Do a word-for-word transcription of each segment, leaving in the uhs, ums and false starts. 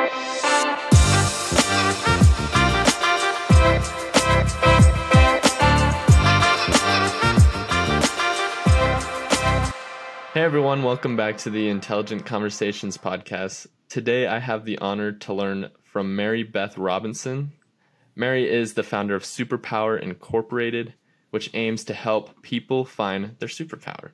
Hey everyone, welcome back to the Intelligent Conversations podcast. Today I have the honor to learn from Mary Beth Robinson. Mary is the founder of Superpower Incorporated, which aims to help people find their superpower.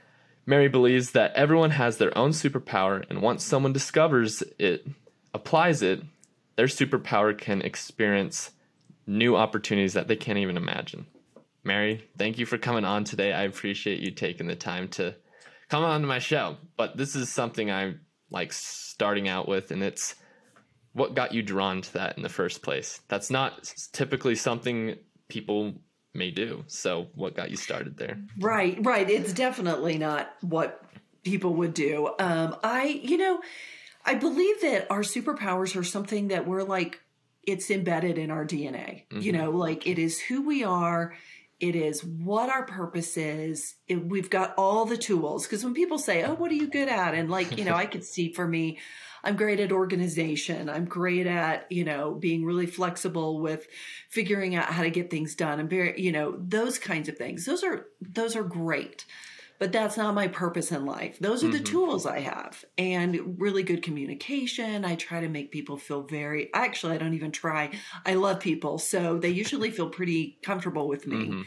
Mary believes that everyone has their own superpower, and once someone discovers it, applies it, their superpower can experience new opportunities that they can't even imagine. Mary, thank you for coming on today. I appreciate you taking the time to come on to my show. But this is something I'm like starting out with, and it's what got you drawn to that in the first place. That's not typically something people may do. So what got you started there? Right, right. It's definitely not what people would do. Um, I, you know, I believe that our superpowers are something that we're like, it's embedded in our D N A. Mm-hmm. You know, like it is who we are. It is what our purpose is. It, we've got all the tools. Because when people say, oh, what are you good at? And like, you know, I could see for me, I'm great at organization. I'm great at, you know, being really flexible with figuring out how to get things done. I'm very, you know, those kinds of things. Those are, those are great. But that's not my purpose in life. Those are the mm-hmm. tools I have, and really good communication. I try to make people feel very, actually, I don't even try. I love people. So they usually feel pretty comfortable with me. Mm-hmm.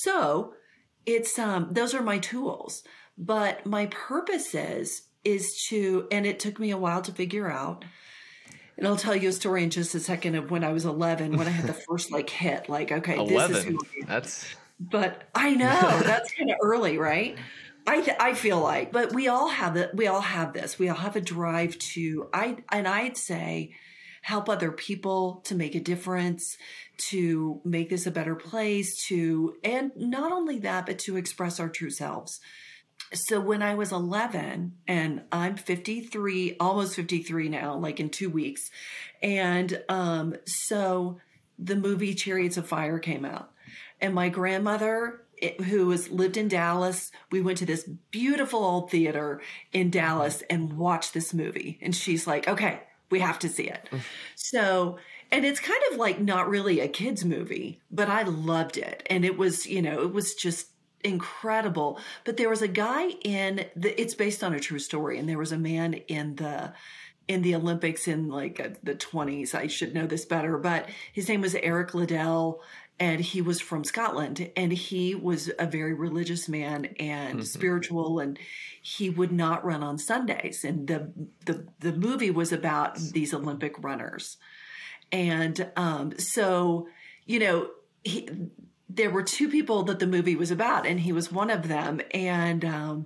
So it's, um, those are my tools, but my purpose is, is to, and it took me a while to figure out. And I'll tell you a story in just a second of when I was eleven, when I had the first like hit, like, okay, eleven. This is who I am. That's, but I know that's kind of early, right? I th- I feel like, but we all have it. We all have this. We all have a drive to, I and I'd say, help other people, to make a difference, to make this a better place, to, and not only that, but to express our true selves. So when I was eleven, and I'm fifty-three, almost fifty-three now, like in two weeks, and um, so the movie Chariots of Fire came out. And my grandmother, who was lived in Dallas, we went to this beautiful old theater in Dallas and watched this movie. And she's like, okay, we have to see it. So, and it's kind of like not really a kid's movie, but I loved it. And it was, you know, it was just incredible. But there was a guy in the, it's based on a true story. And there was a man in the, in the Olympics in like uh, the twenties. I should know this better, but his name was Eric Liddell. And he was from Scotland, and he was a very religious man and mm-hmm. spiritual, and he would not run on Sundays. And the the the movie was about these Olympic runners. And um, so, you know, he, there were two people that the movie was about, and he was one of them. And um,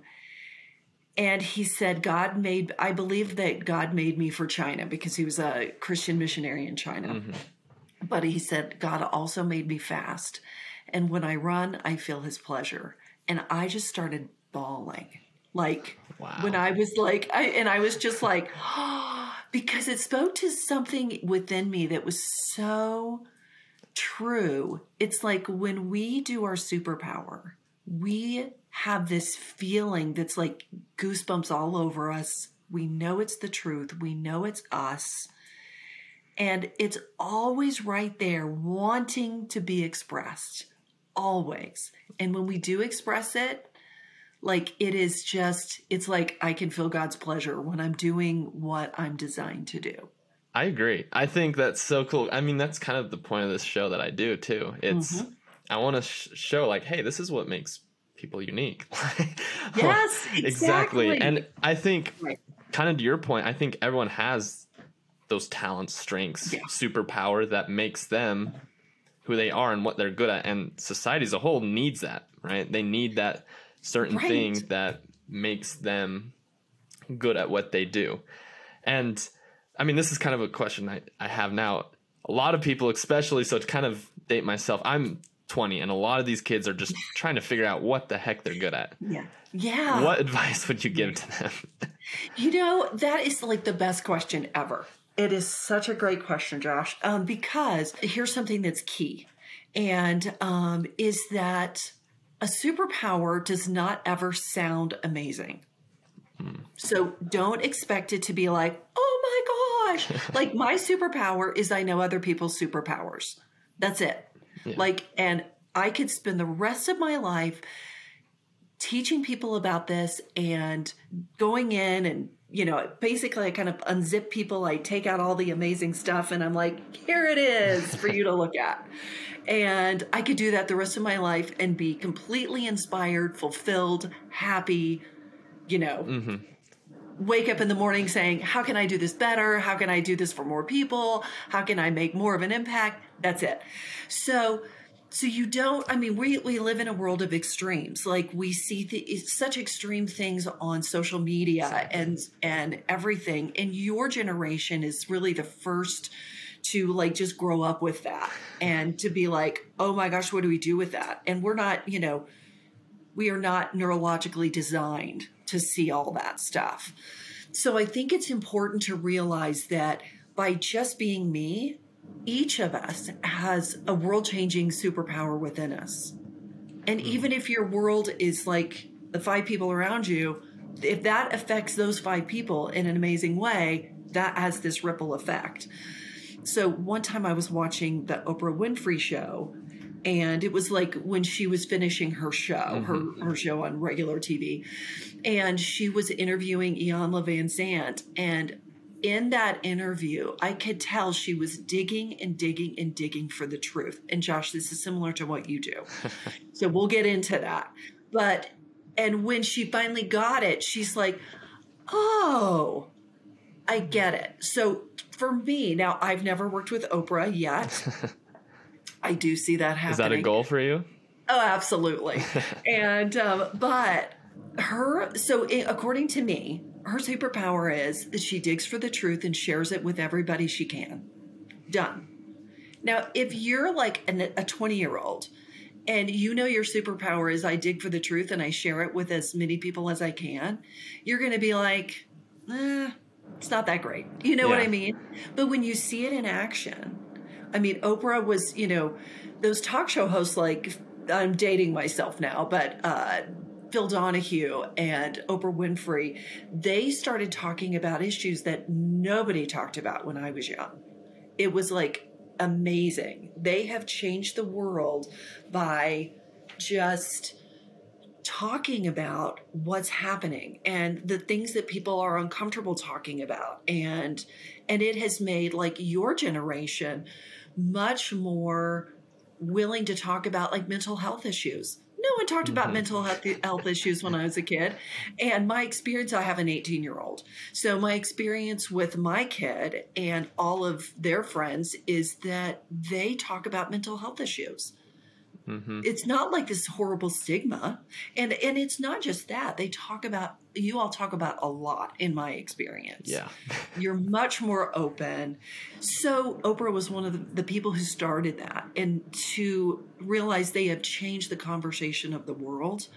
and he said, God made, I believe that God made me for China, because he was a Christian missionary in China. Mm-hmm. But he said, God also made me fast. And when I run, I feel his pleasure. And I just started bawling. Like wow. when I was like, I, and I was just like, oh, because it spoke to something within me that was so true. It's like when we do our superpower, we have this feeling that's like goosebumps all over us. We know it's the truth. We know it's us. And it's always right there wanting to be expressed, always. And when we do express it, like it is just, it's like I can feel God's pleasure when I'm doing what I'm designed to do. I agree. I think that's so cool. I mean, that's kind of the point of this show that I do too. It's, mm-hmm. I want to sh- show like, hey, this is what makes people unique. Yes, exactly. Exactly. And I think right. kind of to your point, I think everyone has those talents, strengths, yeah. superpower that makes them who they are and what they're good at. And society as a whole needs that, right? They need that certain right. thing that makes them good at what they do. And I mean, this is kind of a question I, I have now. A lot of people, especially, so to kind of date myself, I'm twenty, and a lot of these kids are just trying to figure out what the heck they're good at. Yeah. Yeah. What advice would you give to them? You know, that is like the best question ever. It is such a great question, Josh, um, because here's something that's key, and um, is that a superpower does not ever sound amazing. Hmm. So don't expect it to be like, oh my gosh. Like my superpower is I know other people's superpowers. That's it. Yeah. Like, and I could spend the rest of my life teaching people about this and going in and, you know, basically I kind of unzip people. I take out all the amazing stuff and I'm like, here it is for you to look at. And I could do that the rest of my life and be completely inspired, fulfilled, happy, you know, mm-hmm. wake up in the morning saying, how can I do this better? How can I do this for more people? How can I make more of an impact? That's it. So, so you don't, I mean, we, we live in a world of extremes. Like we see the, such extreme things on social media exactly. and, and everything. And your generation is really the first to like just grow up with that and to be like, oh my gosh, what do we do with that? And we're not, you know, we are not neurologically designed to see all that stuff. So I think it's important to realize that by just being me, each of us has a world-changing superpower within us. And even if your world is like the five people around you, if that affects those five people in an amazing way, that has this ripple effect. So one time I was watching the Oprah Winfrey show, and it was like when she was finishing her show, mm-hmm. her, her show on regular T V, and she was interviewing Iyanla Vanzant. And in that interview, I could tell she was digging and digging and digging for the truth. And Josh, this is similar to what you do. So we'll get into that. But, and when she finally got it, she's like, oh, I get it. So for me, now I've never worked with Oprah yet. I do see that happening. Is that a goal for you? Oh, absolutely. and, um, but her, so it, according to me, her superpower is that she digs for the truth and shares it with everybody she can. Done. Now, if you're like an, a twenty-year-old and you know your superpower is I dig for the truth and I share it with as many people as I can, you're going to be like, eh, it's not that great. You know yeah. what I mean? But when you see it in action, I mean, Oprah was, you know, those talk show hosts like, I'm dating myself now, but uh, Phil Donahue and Oprah Winfrey, they started talking about issues that nobody talked about when I was young. It was like amazing. They have changed the world by just talking about what's happening and the things that people are uncomfortable talking about. And, and it has made like your generation much more willing to talk about like mental health issues. No one talked about mm-hmm. mental health, health issues when I was a kid. And my experience, I have an eighteen year old. So my experience with my kid and all of their friends is that they talk about mental health issues. Mm-hmm. It's not like this horrible stigma. And and it's not just that. They talk about, you all talk about a lot in my experience. Yeah. You're much more open. So Oprah was one of the, the people who started that. And to realize they have changed the conversation of the world,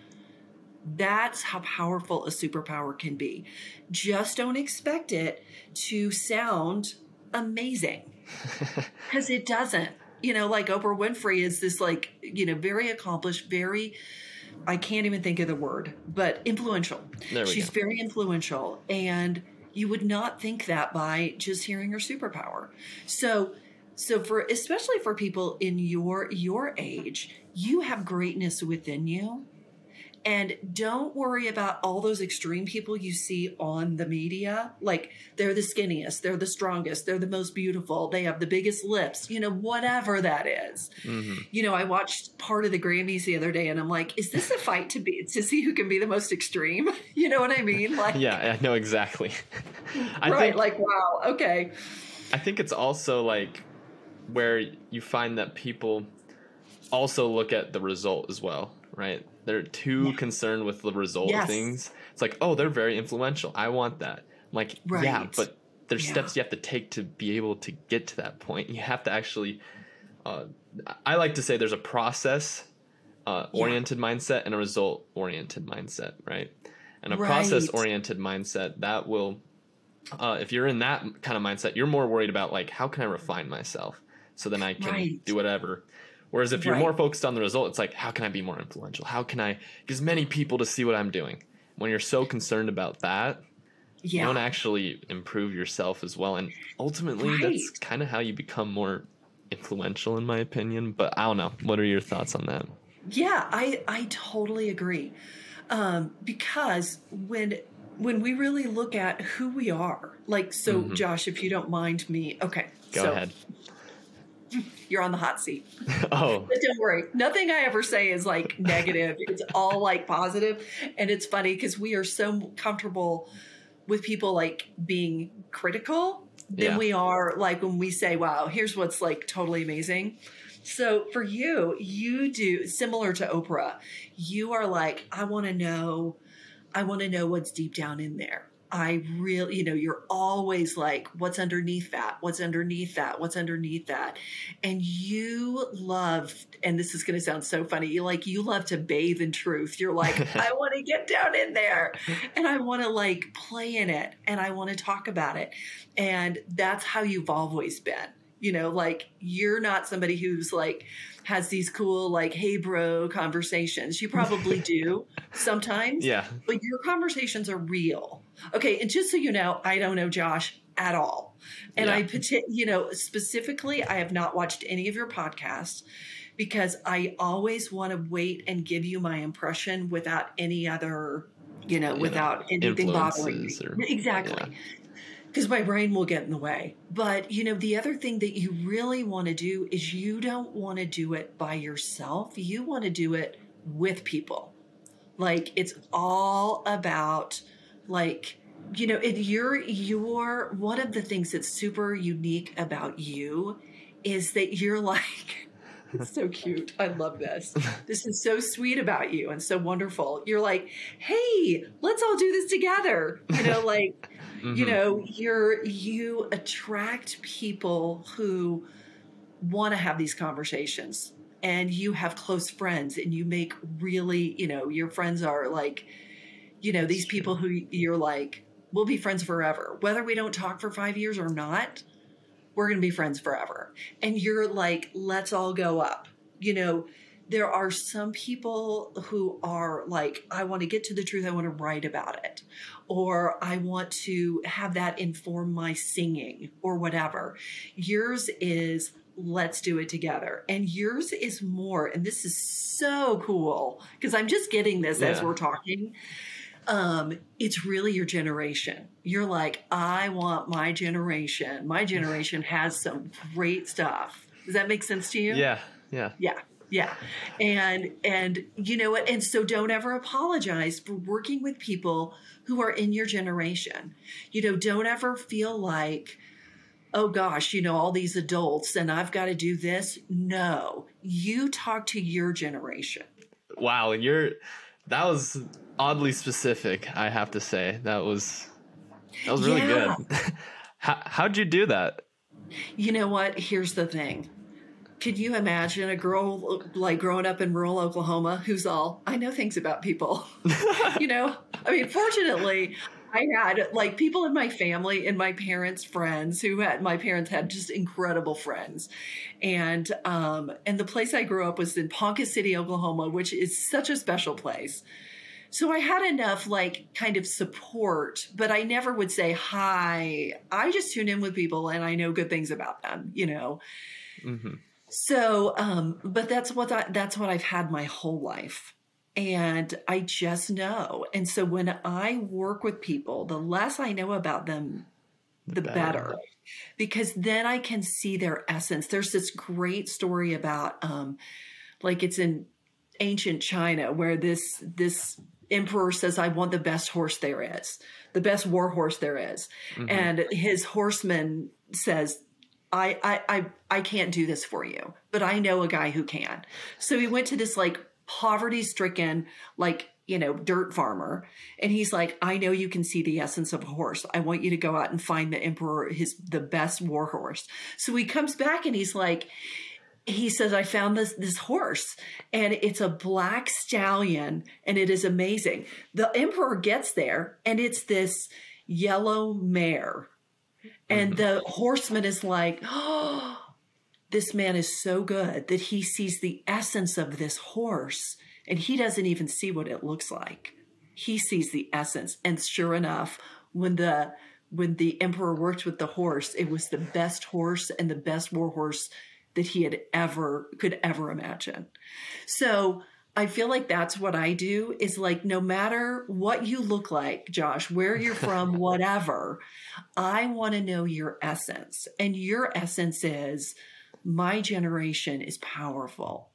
that's how powerful a superpower can be. Just don't expect it to sound amazing. Because it doesn't. You know, like Oprah Winfrey is this like, you know, very accomplished, very, I can't even think of the word, but influential. There we She's go. very influential. And you would not think that by just hearing her superpower. So, so for, especially for people in your, your age, you have greatness within you. And don't worry about all those extreme people you see on the media. Like they're the skinniest, they're the strongest, they're the most beautiful, they have the biggest lips, you know, whatever that is. Mm-hmm. You know, I watched part of the Grammys the other day and I'm like, is this a fight to be, to see who can be the most extreme? You know what I mean? Like, yeah, I know exactly. I right. think, like, wow. Okay. I think it's also like where you find that people also look at the result as well, right? They're too yeah. concerned with the result yes. of things. It's like, oh, they're very influential. I want that. I'm like, right. yeah, but there's yeah. steps you have to take to be able to get to that point. You have to actually, uh, I like to say there's a process uh, oriented yeah. mindset and a result oriented mindset, right? And a right. process oriented mindset that will, uh, if you're in that kind of mindset, you're more worried about like, how can I refine myself so then I can right. do whatever. Whereas if you're right. more focused on the result, it's like, how can I be more influential? How can I get as many people to see what I'm doing? When you're so concerned about that, Yeah. You don't actually improve yourself as well. And ultimately, Right. that's kind of how you become more influential, in my opinion. But I don't know. What are your thoughts on that? Yeah, I, I totally agree. Um, because when when we really look at who we are, like, so Mhm. Josh, if you don't mind me, okay. Go so ahead. You're on the hot seat. Oh, But don't worry. Nothing I ever say is like negative. It's all like positive. And it's funny because we are so comfortable with people like being critical than yeah. we are like when we say, wow, here's what's like totally amazing. So for you, you do similar to Oprah. You are like, I want to know, I want to know what's deep down in there. I really, you know, you're always like, what's underneath that? What's underneath that? What's underneath that? And you love, and this is going to sound so funny, you like, you love to bathe in truth. You're like, I want to get down in there and I want to like play in it and I want to talk about it. And that's how you've always been. You know, like you're not somebody who's like, has these cool, like, hey, bro conversations. You probably do sometimes. Yeah. But your conversations are real. Okay. And just so you know, I don't know Josh at all. And Yeah. I, you know, specifically, I have not watched any of your podcasts because I always want to wait and give you my impression without any other, you know, You without know, anything bothering me. influences or- Exactly. yeah. Because my brain will get in the way. But, you know, the other thing that you really want to do is you don't want to do it by yourself. You want to do it with people. Like, it's all about, like, you know, it, you're, you're, one of the things that's super unique about you is that you're like, it's so cute. I love this. This is so sweet about you and so wonderful. You're like, hey, let's all do this together. You know, like, Mm-hmm. you know, you're, you attract people who want to have these conversations and you have close friends and you make really, you know, your friends are like, you know, these people who you're like, we'll be friends forever. Whether we don't talk for five years or not, we're going to be friends forever. And you're like, let's all go up. You know, there are some people who are like, I want to get to the truth. I want to write about it. Or I want to have that inform my singing or whatever. Yours is, let's do it together. And yours is more, and this is so cool because I'm just getting this Yeah. as we're talking. Um, it's really your generation. You're like, I want my generation. My generation has some great stuff. Does that make sense to you? Yeah. Yeah. Yeah. Yeah. And, and you know what? And so don't ever apologize for working with people who are in your generation. You know, don't ever feel like, oh gosh, you know, all these adults and I've got to do this. No, you talk to your generation. Wow. And you're, that was oddly specific, I have to say. That was, that was really Yeah. good. How, how'd you do that? You know what? Here's the thing. Could you imagine a girl like growing up in rural Oklahoma who's all, I know things about people? You know, I mean, fortunately, I had like people in my family and my parents' friends who had, my parents had just incredible friends. And, um, and the place I grew up was in Ponca City, Oklahoma, which is such a special place. So I had enough like kind of support, but I never would say, hi, I just tune in with people and I know good things about them, you know? Mm-hmm. So, um, but that's what I, that's what I've had my whole life. And I just know. And so when I work with people, the less I know about them, the better. better. Because then I can see their essence. There's this great story about, um, like it's in ancient China where this, this emperor says, I want the best horse there is, the best war horse there is. Mm-hmm. And his horseman says, I, I, I, I can't do this for you, but I know a guy who can. So he went to this like poverty stricken, like, you know, dirt farmer. And he's like, I know you can see the essence of a horse. I want you to go out and find the emperor, his, the best war horse. So he comes back and he's like, he says, I found this, this horse and it's a black stallion and it is amazing. The emperor gets there and it's this yellow mare. And the horseman is like, oh, this man is so good that he sees the essence of this horse and he doesn't even see what it looks like. He sees the essence. And sure enough, when the when the emperor worked with the horse, it was the best horse and the best war horse that he had ever could ever imagine. So I feel like that's what I do is like, no matter what you look like, Josh, where you're from, whatever, I want to know your essence. And your essence is my generation is powerful.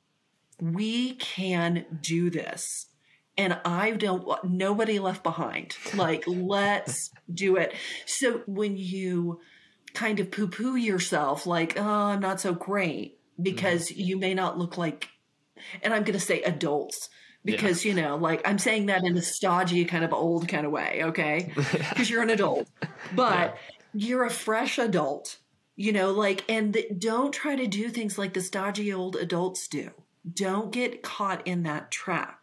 We can do this. And I don't want nobody left behind. Like, let's do it. So when you kind of poo-poo yourself, like, oh, I'm not so great because mm-hmm. you may not look like, and I'm going to say adults because, yeah. you know, like I'm saying that in a stodgy kind of old kind of way. Okay. Because you're an adult, but yeah. you're a fresh adult, you know, like, and th- don't try to do things like the stodgy old adults do. Don't get caught in that trap.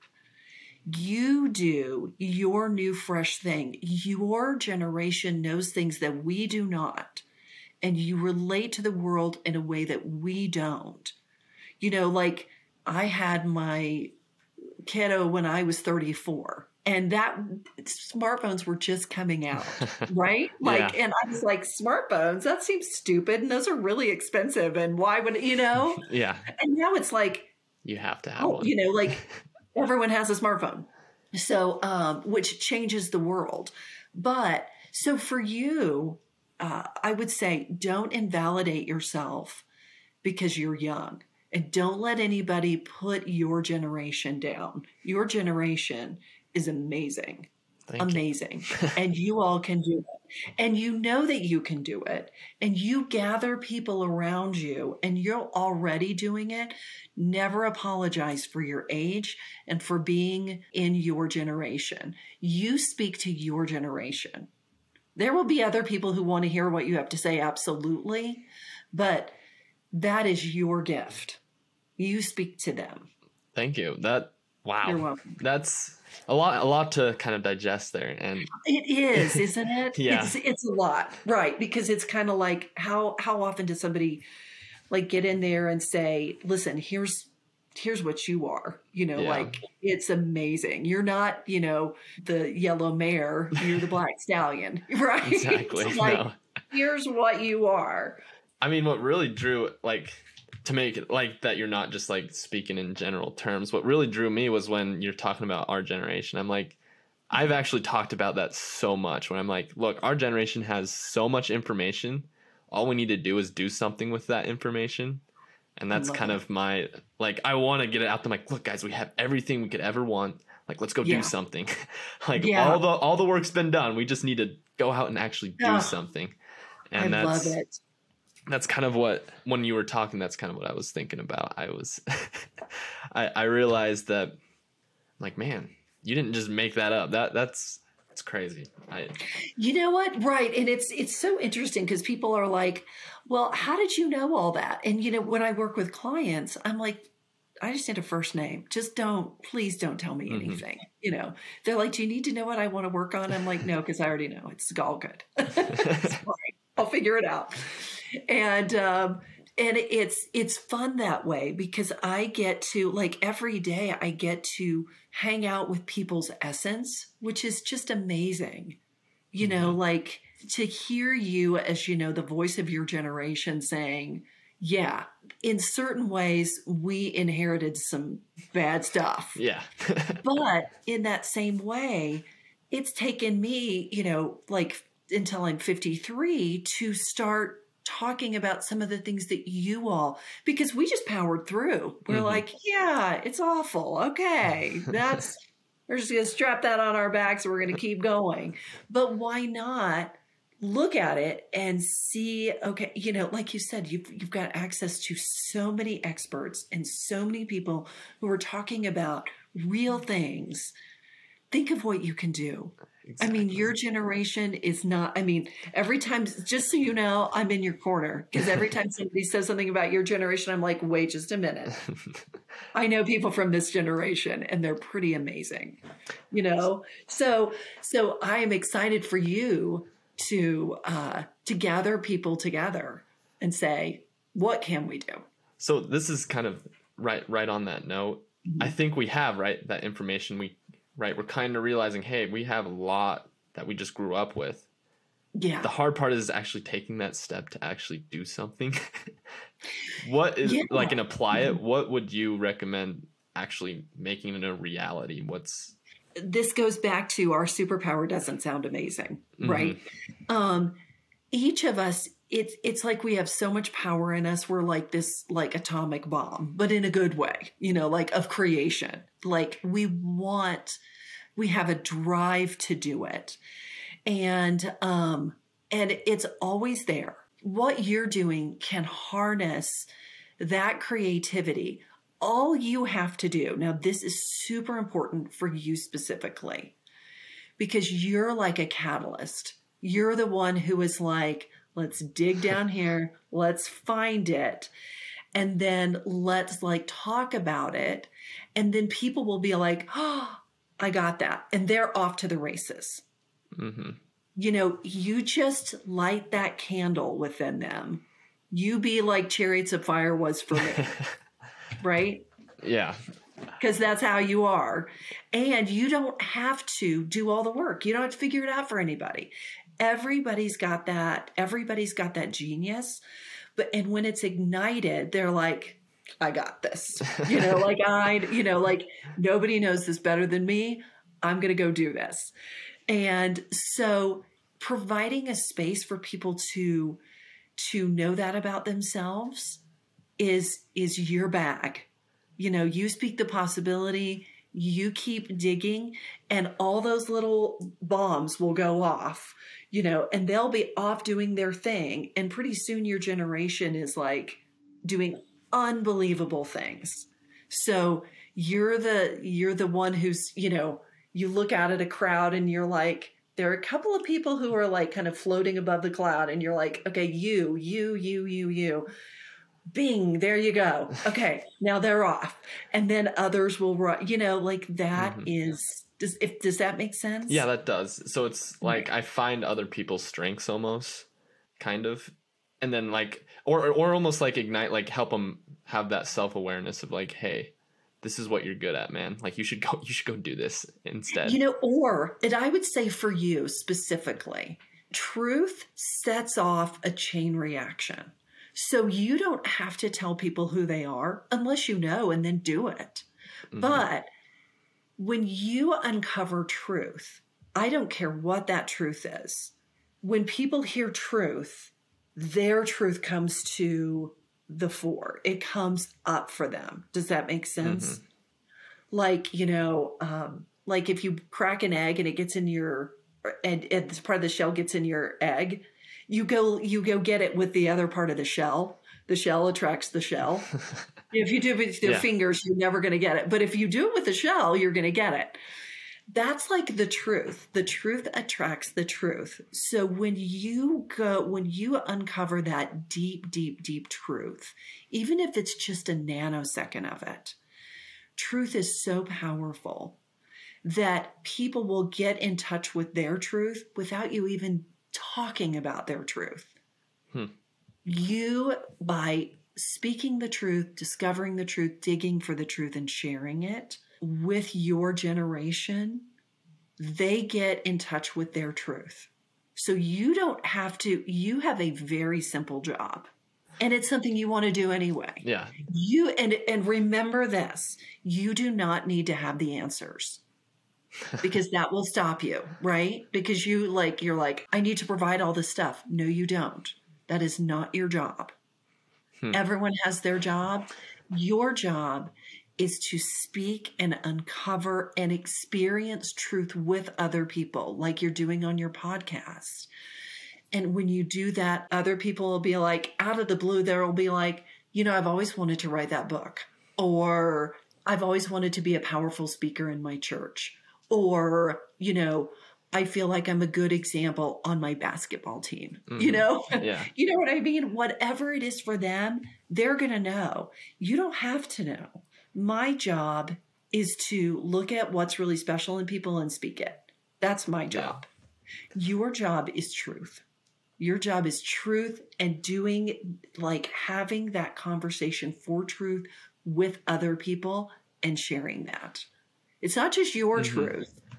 You do your new fresh thing. Your generation knows things that we do not. And you relate to the world in a way that we don't. You know, like I had my kiddo when I was thirty-four. And that smartphones were just coming out, right? Like, yeah. and I was like, smartphones, that seems stupid. And those are really expensive. And why would, you know? Yeah. And now it's like, you have to have oh, one. You know, like everyone has a smartphone. So, um, which changes the world. But so for you, uh, I would say don't invalidate yourself because you're young. And don't let anybody put your generation down. Your generation is amazing. Thank amazing. You. And you all can do it. And you know that you can do it. And you gather people around you and you're already doing it. Never apologize for your age and for being in your generation. You speak to your generation. There will be other people who want to hear what you have to say, absolutely. But that is your gift. You speak to them. Thank you. That wow. You're welcome. That's a lot a lot to kind of digest there. And it is, isn't it? Yeah. It's it's a lot. Right. Because it's kind of like how how often does somebody like get in there and say, listen, here's here's what you are, you know, yeah. like it's amazing. You're not, you know, the yellow mare, you're the black stallion, right? Exactly. like, no. Here's what you are. I mean, what really drew, like, to make it like that, you're not just like speaking in general terms. What really drew me was when you're talking about our generation. I'm like, I've actually talked about that so much when I'm like, look, our generation has so much information. All we need to do is do something with that information. And that's kind it. of my, like, I want to get it out there. Like, look, guys, we have everything we could ever want. Like, let's go yeah. do something. like yeah. all the, all the work's been done. We just need to go out and actually do oh, something. And I that's, love it. That's kind of what, when you were talking, that's kind of what I was thinking about. I was, I, I realized that, like, man, you didn't just make that up. That that's, it's crazy. I, you know what? Right. And it's, it's so interesting because people are like, well, how did you know all that? And, you know, when I work with clients, I'm like, I just need a first name. Just don't, please don't tell me mm-hmm. anything. You know, they're like, do you need to know what I want to work on? I'm like, no, because I already know. It's all good. It's fine. I'll figure it out. And, um, and it's, it's fun that way because I get to, like, every day I get to hang out with people's essence, which is just amazing. You mm-hmm. know, like to hear you as, you know, the voice of your generation saying, yeah, in certain ways we inherited some bad stuff. Yeah. But in that same way, it's taken me, you know, like until I'm fifty-three to start talking about some of the things that you all, because we just powered through. We're mm-hmm. like, yeah, it's awful. Okay. That's, we're just going to strap that on our backs and we're going to keep going. But why not look at it and see, okay, you know, like you said, you've, you've got access to so many experts and so many people who are talking about real things. Think of what you can do. Exactly. I mean, your generation is not, I mean, every time, just so you know, I'm in your corner because every time somebody says something about your generation, I'm like, wait just a minute. I know people from this generation and they're pretty amazing, you know? So, so I am excited for you to, uh, to gather people together and say, what can we do? So this is kind of right, right on that note. Mm-hmm. I think we have, right, that information we, right, we're kind of realizing, hey, we have a lot that we just grew up with. Yeah. The hard part is actually taking that step to actually do something. What is Yeah. like, and apply it? What would you recommend actually making it a reality? What's This goes back to our superpower doesn't sound amazing, right? Mm-hmm. Um, each of us, it's it's like we have so much power in us. We're like this like atomic bomb, but in a good way, you know, like of creation. Like we want, we have a drive to do it. And um, and it's always there. What you're doing can harness that creativity. All you have to do, now this is super important for you specifically, because you're like a catalyst. You're the one who is like, let's dig down here, let's find it, and then let's like talk about it. And then people will be like, oh, I got that. And they're off to the races. Mm-hmm. You know, you just light that candle within them. You be like Chariots of Fire was for me. Right? Yeah. Because that's how you are. And you don't have to do all the work. You don't have to figure it out for anybody. Everybody's got that. Everybody's got that genius. But, and when it's ignited, they're like, I got this. You know, like I, you know, like nobody knows this better than me. I'm going to go do this. And so providing a space for people to, to know that about themselves is, is your bag. You know, you speak the possibility, you keep digging, and all those little bombs will go off, you know, and they'll be off doing their thing. And pretty soon your generation is like doing unbelievable things. So you're the, you're the one who's, you know, you look out at a crowd and you're like, there are a couple of people who are like kind of floating above the cloud, and you're like, okay, you, you, you, you, you. Bing, there you go. Okay, now they're off. And then others will run, you know, like that mm-hmm. is, does, if, does that make sense? Yeah, that does. So it's like I find other people's strengths almost, kind of. And then like, or, or almost like ignite, like help them have that self-awareness of like, hey, this is what you're good at, man. Like you should go, you should go do this instead. You know, or, and I would say for you specifically, truth sets off a chain reaction. So you don't have to tell people who they are unless you know, and then do it. Mm-hmm. But when you uncover truth, I don't care what that truth is. When people hear truth, their truth comes to the fore. It comes up for them. Does that make sense? Mm-hmm. Like, you know, um, like if you crack an egg and it gets in your, and, and this part of the shell gets in your egg, you go, you go get it with the other part of the shell. The shell attracts the shell. If you do it with your yeah. fingers, you're never going to get it. But if you do it with the shell, you're going to get it. That's like the truth. The truth attracts the truth. So when you go, when you uncover that deep, deep, deep truth, even if it's just a nanosecond of it, truth is so powerful that people will get in touch with their truth without you even talking about their truth. Hmm. You, by speaking the truth, discovering the truth, digging for the truth, and sharing it with your generation, they get in touch with their truth. So you don't have to, you have a very simple job. And it's something you want to do anyway. Yeah. You and and remember this, you do not need to have the answers. Because that will stop you, right? Because you like, you're like, I need to provide all this stuff. No, you don't. That is not your job. Hmm. Everyone has their job. Your job is to speak and uncover and experience truth with other people, like you're doing on your podcast. And when you do that, other people will be like, out of the blue, there will be like, you know, I've always wanted to write that book, or I've always wanted to be a powerful speaker in my church. Or, you know, I feel like I'm a good example on my basketball team, mm-hmm. you know, yeah. You know what I mean? Whatever it is for them, they're going to know. You don't have to know. My job is to look at what's really special in people and speak it. That's my job. Yeah. Your job is truth. Your job is truth and doing, like having that conversation for truth with other people and sharing that. It's not just your mm-hmm. truth.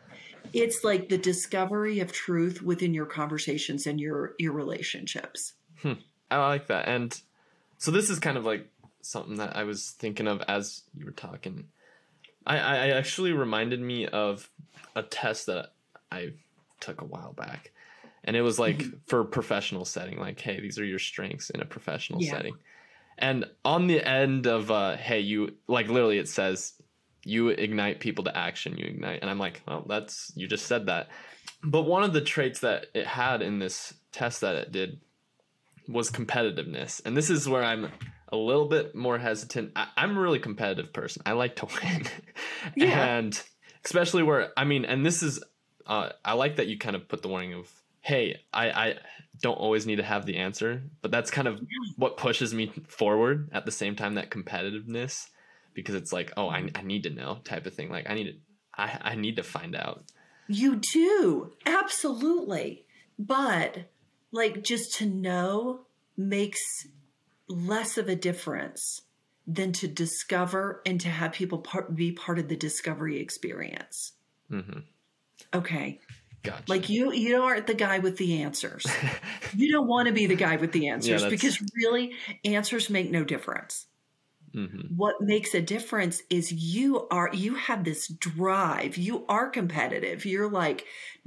It's like the discovery of truth within your conversations and your your relationships. Hmm. I like that. And so this is kind of like something that I was thinking of as you were talking. I, I actually reminded me of a test that I took a while back. And it was like mm-hmm. for professional setting, like, hey, these are your strengths in a professional yeah. setting. And on the end of, uh, hey, you, like literally it says, you ignite people to action, you ignite. And I'm like, oh, that's, you just said that. But one of the traits that it had in this test that it did was competitiveness. And this is where I'm a little bit more hesitant. I, I'm a really competitive person. I like to win. Yeah. And especially where, I mean, and this is, uh, I like that you kind of put the warning of, hey, I, I don't always need to have the answer, but that's kind of what pushes me forward at the same time, that competitiveness, because it's like, oh, I, I need to know type of thing. Like I need to, I, I need to find out. You do. Absolutely. But like just to know makes less of a difference than to discover and to have people part, be part of the discovery experience. Mm-hmm. Okay. Gotcha. Like you, you aren't the guy with the answers. You don't want to be the guy with the answers yeah, because really answers make no difference. Mm-hmm. What makes a difference is you are, you have this drive. You are competitive. You're like,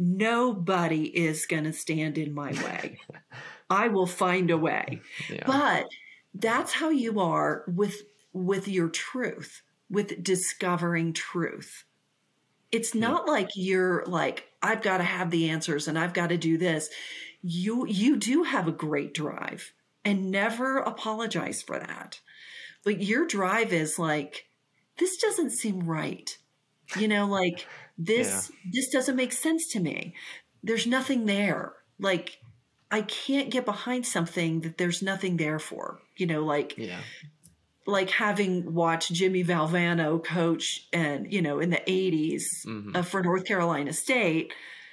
nobody is going to stand in my way. I will find a way. Yeah. But that's how you are with, with your truth, with discovering truth. It's not yeah. like you're like, I've got to have the answers and I've got to do this. You, you do have a great drive and never apologize for that. But your drive is like, this doesn't seem right. You know, like this, yeah. this doesn't make sense to me. There's nothing there. Like, I can't get behind something that there's nothing there for, you know, like, yeah. like having watched Jimmy Valvano coach and, you know, in the eighties mm-hmm. uh, for North Carolina State,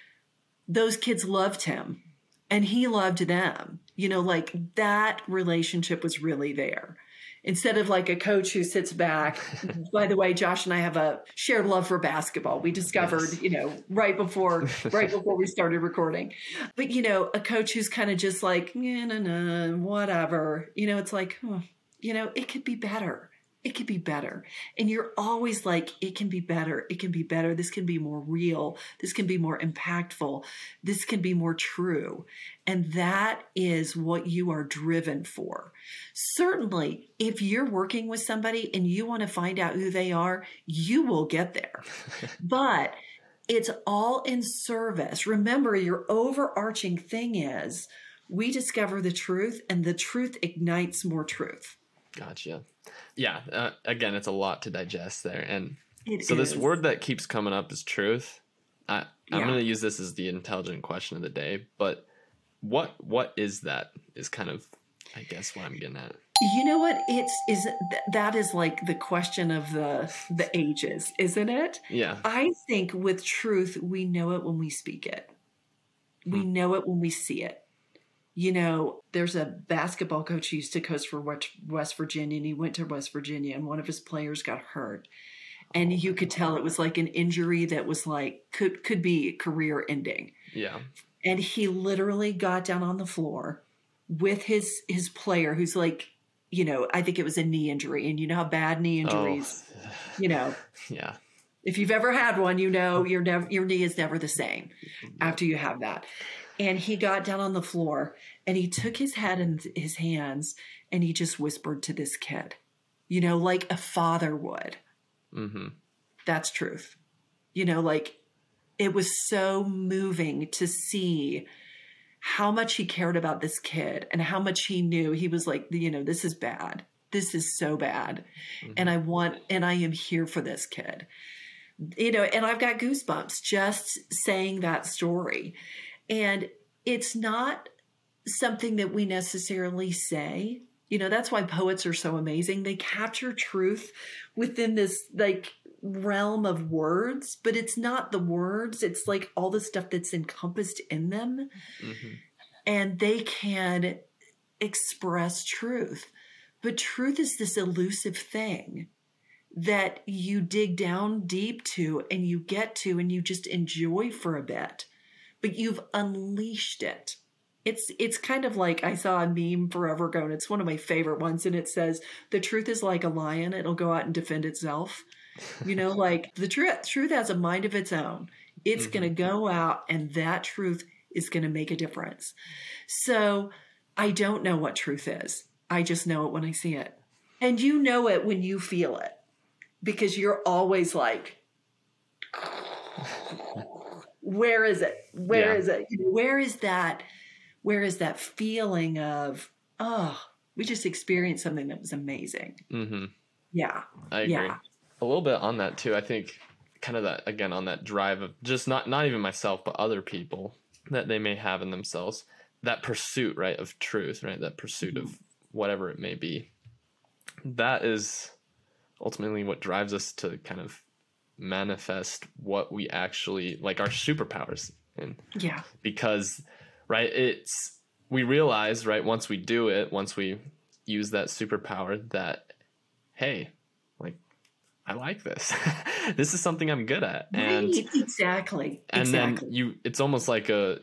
those kids loved him and he loved them, you know, like that relationship was really there. Instead of like a coach who sits back. By the way, Josh and I have a shared love for basketball. We discovered, yes. you know, right before, right before we started recording. But, you know, a coach who's kind of just like, yeah, no, no, whatever. You know, it's like, oh, you know, it could be better. It could be better. And you're always like, it can be better. It can be better. This can be more real. This can be more impactful. This can be more true. And that is what you are driven for. Certainly, if you're working with somebody and you want to find out who they are, you will get there. But it's all in service. Remember, your overarching thing is we discover the truth and the truth ignites more truth. Gotcha. Yeah. Uh, again, it's a lot to digest there. And it so is. This word that keeps coming up is truth. I, I'm Yeah. going to use this as the intelligent question of the day, but what, what is that is kind of, I guess, what I'm getting at. You know what? It's, is th- that is like the question of the, the ages, isn't it? Yeah. I think with truth, we know it when we speak it. We hmm. know it when we see it. You know, there's a basketball coach who used to coach for West Virginia, and he went to West Virginia, and one of his players got hurt. And you could tell it was like an injury that was like, could could be career ending. Yeah. And he literally got down on the floor with his his player who's like, you know, I think it was a knee injury. And you know how bad knee injuries, oh. you know. Yeah. If you've ever had one, you know your never your knee is never the same after you have that. And he got down on the floor and he took his head in his hands and he just whispered to this kid, you know, like a father would. Mm-hmm. That's truth. You know, like it was so moving to see how much he cared about this kid and how much he knew. He was like, you know, this is bad. This is so bad. Mm-hmm. And I want, and I am here for this kid. You know, and I've got goosebumps just saying that story. And it's not something that we necessarily say. You know, that's why poets are so amazing. They capture truth within this like realm of words, but it's not the words. It's like all the stuff that's encompassed in them. Mm-hmm. And they can express truth. But truth is this elusive thing. that you dig down deep to and you get to and you just enjoy for a bit, but you've unleashed it. It's it's kind of like, I saw a meme forever ago, and it's one of my favorite ones, and it says, the truth is like a lion, it'll go out and defend itself. You know, like the truth truth has a mind of its own. It's mm-hmm. going to go out, and that truth is going to make a difference. So I don't know what truth is. I just know it when I see it. And you know it when you feel it, because you're always like, where is it? Where yeah. is it? Where is that? Where is that feeling of, oh, we just experienced something that was amazing. Mm-hmm. Yeah. I agree. Yeah. A little bit on that too. I think kind of that, again, on that drive of just not, not even myself, but other people that they may have in themselves, that pursuit, right, of truth, right? That pursuit mm-hmm. of whatever it may be. That is ultimately what drives us to kind of manifest what we actually, like our superpowers. And yeah. Because, right, it's, we realize, right, once we do it, once we use that superpower, that, hey, like, I like this. This is something I'm good at. And right. exactly. And exactly. then you, it's almost like a,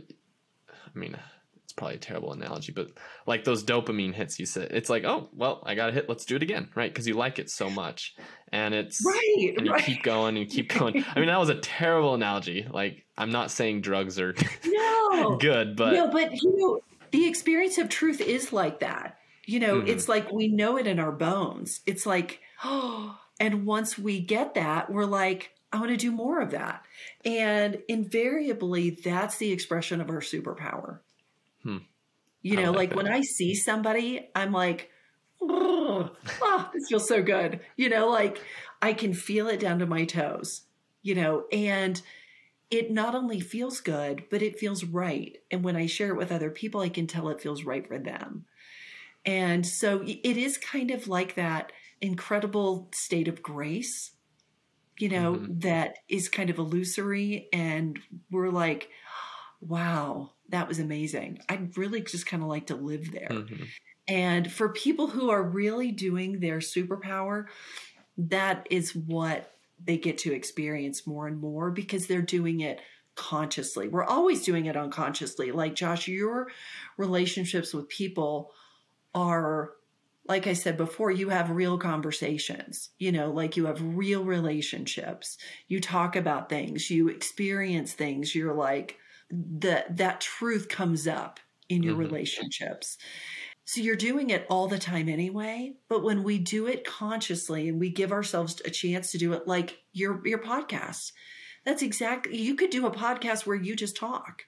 I mean, it's probably a terrible analogy, but like those dopamine hits you said, it's like, oh, well, I got a hit. Let's do it again. Right. Cause you like it so much, and it's, right, and you right. keep going and you keep going. I mean, that was a terrible analogy. Like, I'm not saying drugs are no. good, but no, but you know, the experience of truth is like that. You know, mm-hmm. it's like, we know it in our bones. It's like, oh, and once we get that, we're like, I want to do more of that. And invariably, that's the expression of our superpower. Hmm. You know, like, like when I see somebody, I'm like, oh, oh, this feels so good. You know, like I can feel it down to my toes, you know, and it not only feels good, but it feels right. And when I share it with other people, I can tell it feels right for them. And so it is kind of like that incredible state of grace, you know, mm-hmm. that is kind of illusory. And we're like, wow, that was amazing. I'd really just kind of like to live there. Mm-hmm. And for people who are really doing their superpower, that is what they get to experience more and more, because they're doing it consciously. We're always doing it unconsciously. Like, Josh, your relationships with people are, like I said before, you have real conversations, you know, like you have real relationships. You talk about things, you experience things. You're like, that that truth comes up in your mm-hmm. relationships. So you're doing it all the time anyway. But when we do it consciously and we give ourselves a chance to do it, like your your podcast, that's exactly, you could do a podcast where you just talk.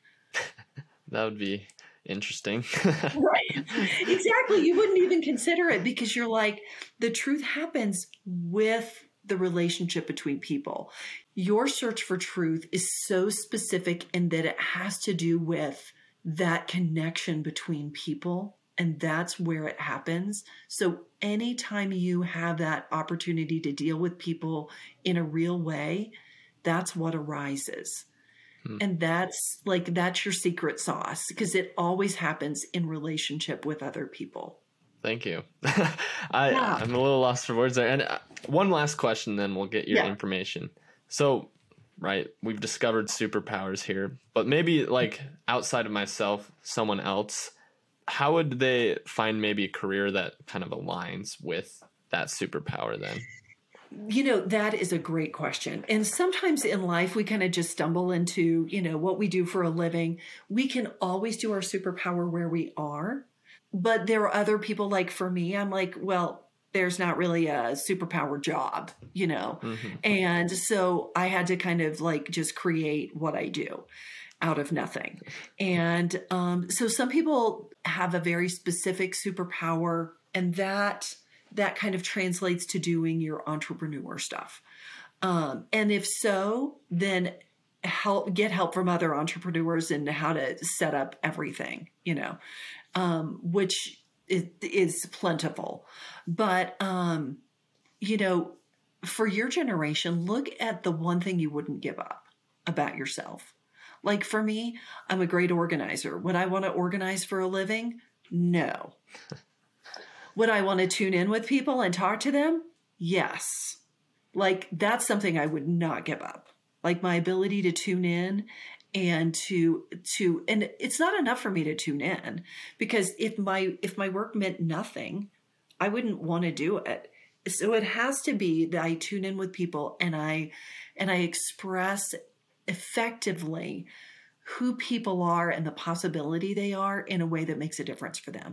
That would be interesting. Right. Exactly. You wouldn't even consider it, because you're like, the truth happens with the relationship between people. Your search for truth is so specific in that it has to do with that connection between people, and that's where it happens. So anytime you have that opportunity to deal with people in a real way, that's what arises. Hmm. And that's like, that's your secret sauce, because it always happens in relationship with other people. Thank you. I, yeah. I'm a little lost for words there. And uh, one last question, then we'll get your yeah. information. So, right, we've discovered superpowers here, but maybe like outside of myself, someone else, how would they find maybe a career that kind of aligns with that superpower then? You know, that is a great question. And sometimes in life, we kind of just stumble into, you know, what we do for a living. We can always do our superpower where we are. But there are other people, like for me, I'm like, well, there's not really a superpower job, you know? Mm-hmm. And so I had to kind of like just create what I do out of nothing. And um, so some people have a very specific superpower, and that that kind of translates to doing your entrepreneur stuff. Um, and if so, then help get help from other entrepreneurs in how to set up everything, you know, um, which is, is plentiful. But, um, you know, for your generation, look at the one thing you wouldn't give up about yourself. Like for me, I'm a great organizer. Would I want to organize for a living? No. Would I want to tune in with people and talk to them? Yes. Like that's something I would not give up. Like my ability to tune in and to to and it's not enough for me to tune in, because if my if my work meant nothing, I wouldn't want to do it. So it has to be that I tune in with people and I and I express effectively who people are and the possibility they are in a way that makes a difference for them.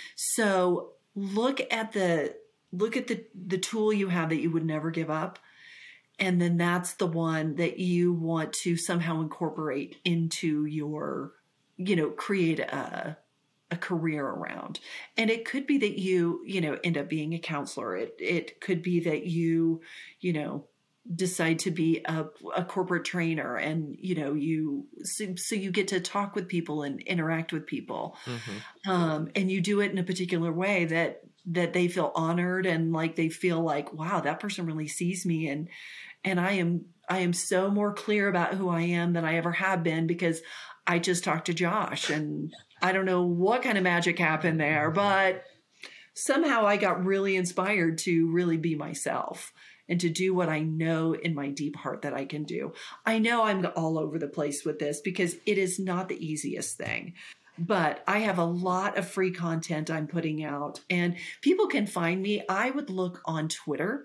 So look at the look at the the tool you have that you would never give up. And then that's the one that you want to somehow incorporate into your, you know, create a, a career around. And it could be that you, you know, end up being a counselor. It it could be that you, you know, decide to be a, a corporate trainer, and, you know, you, so, so you get to talk with people and interact with people. Mm-hmm. Um, and you do it in a particular way that, that they feel honored and like they feel like, wow, that person really sees me. And, and I am, I am so more clear about who I am than I ever have been, because I just talked to Josh, and I don't know what kind of magic happened there, but somehow I got really inspired to really be myself and to do what I know in my deep heart that I can do. I know I'm all over the place with this because it is not the easiest thing. But I have a lot of free content I'm putting out, and people can find me. I would look on Twitter.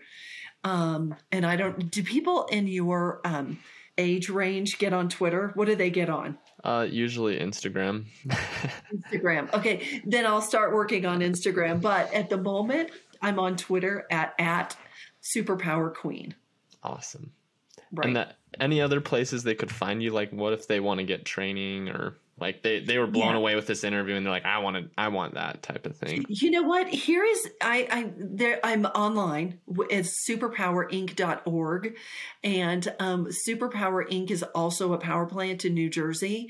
Um, and I don't, do people in your um, age range get on Twitter? What do they get on? Uh, usually Instagram. Instagram. Okay. Then I'll start working on Instagram. But at the moment, I'm on Twitter at, at Superpower Queen. Awesome. Right. And that, any other places they could find you? Like, what if they want to get training, or like they, they were blown yeah. away with this interview and they're like, I want to, I want that type of thing. You know what? Here is, I, I, there, I'm online. It's superpower inc dot org. And, um, Superpower Incorporated is also a power plant in New Jersey.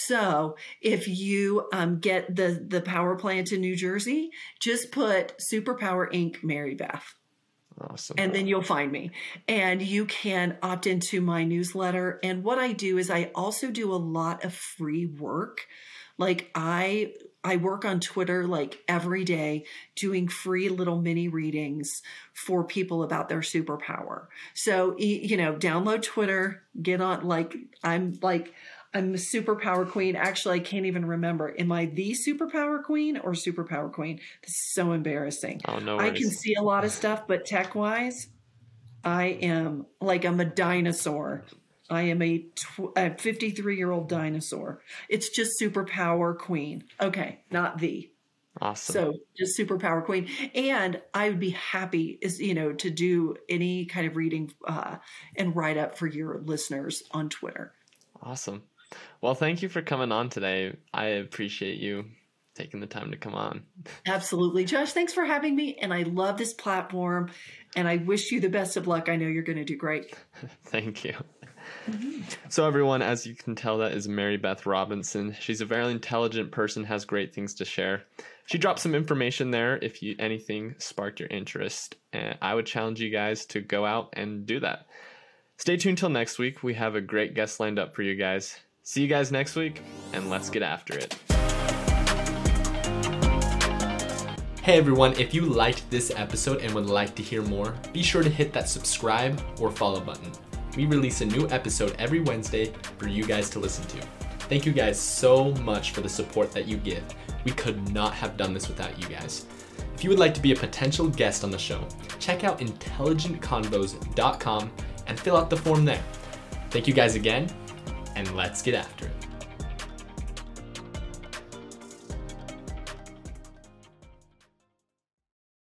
So if you, um, get the, the power plant in New Jersey, just put Superpower Incorporated Mary Beth. Awesome. And then you'll find me, and you can opt into my newsletter. And what I do is I also do a lot of free work. Like I, I work on Twitter like every day doing free little mini readings for people about their superpower. So, you know, download Twitter, get on, like, I'm like, I'm a superpower queen. Actually, I can't even remember. Am I the superpower queen or superpower queen? This is so embarrassing. Oh, no I worries. can see a lot of stuff, but tech-wise, I am like, I'm a dinosaur. I am a, tw- a fifty-three-year-old dinosaur. It's just superpower queen. Okay, not the. Awesome. So just superpower queen. And I would be happy, is you know, to do any kind of reading uh, and write up for your listeners on Twitter. Awesome. Well, thank you for coming on today. I appreciate you taking the time to come on. Absolutely. Josh, thanks for having me. And I love this platform, and I wish you the best of luck. I know you're going to do great. Thank you. Mm-hmm. So everyone, as you can tell, that is Mary Beth Robinson. She's a very intelligent person, has great things to share. She dropped some information there if you anything sparked your interest. And I would challenge you guys to go out and do that. Stay tuned till next week. We have a great guest lined up for you guys. See you guys next week, and let's get after it. Hey everyone, if you liked this episode and would like to hear more, be sure to hit that subscribe or follow button. We release a new episode every Wednesday for you guys to listen to. Thank you guys so much for the support that you give. We could not have done this without you guys. If you would like to be a potential guest on the show, check out intelligent convos dot com and fill out the form there. Thank you guys again, and let's get after it.